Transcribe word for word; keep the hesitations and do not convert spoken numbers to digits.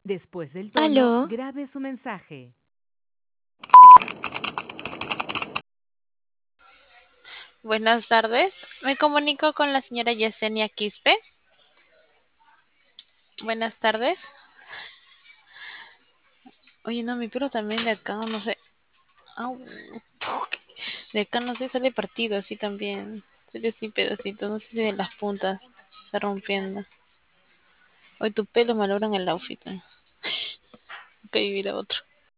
Después del tono, Aló, grabe su mensaje. Buenas tardes. Me comunico con la señora Yesenia Quispe. Buenas tardes. Oye, no, mi pelo también de acá, no sé. Au. De acá no sé, sale partido así también. Sale así pedacito, no sé si de las puntas está rompiendo. Hoy tu pelo malogran el outfit. Eh. Hay que vivir a otro.